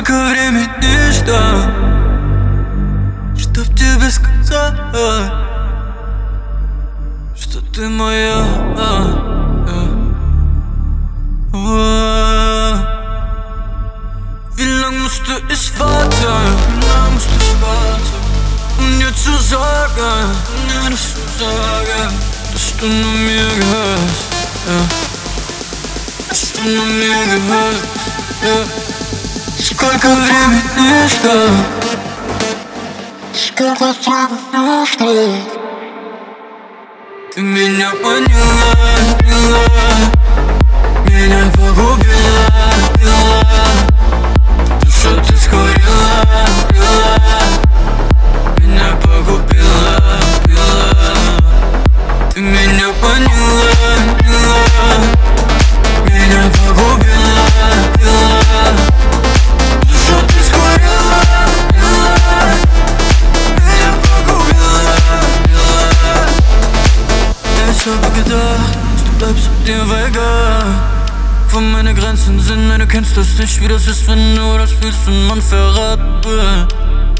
Сколько времени ждал, чтоб тебе сказать, что ты моя. Wie lang musst du ich warten? Wie lang musst du ich warten? Um dir zu sagen, ja, das zu sagen, dass du nur mir gehörst, ja. Dass du nur mir gehörst, ja. Сколько времени ждал, сколько времени ждал. Ты меня поняла, меня погубила, душу ты схватила, меня погубила, ты меня поняла, меня погубила, душу ты схватила, меня погубила. Ich habe gedacht, du bleibst auf dir weiter. Wo meine Grenzen sind, nein, du kennst das nicht, wie das ist, wenn du das fühlst und man verraten wird.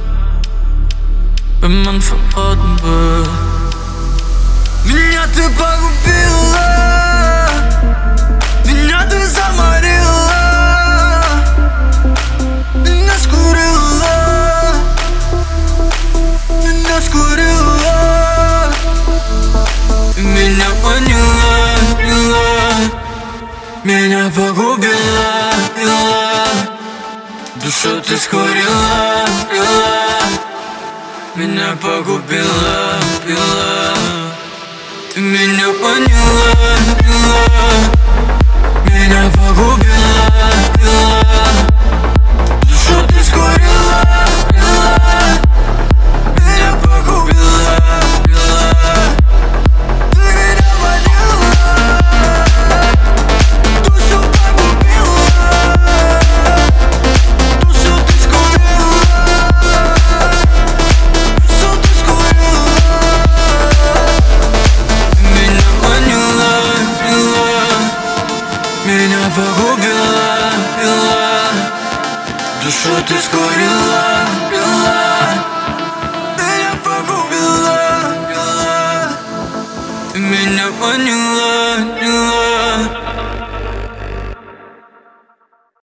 Wenn man verraten wird. Меня ты погубила, меня ты заморила, меня скурила, меня скурила. Ты меня поняла, меня погубила, душу ты схватила, меня погубила, ты меня поняла, меня погубила, душу ты схватила, меня погубила. Меня погубила, душу ты скурила, меня погубила, ты меня поняла.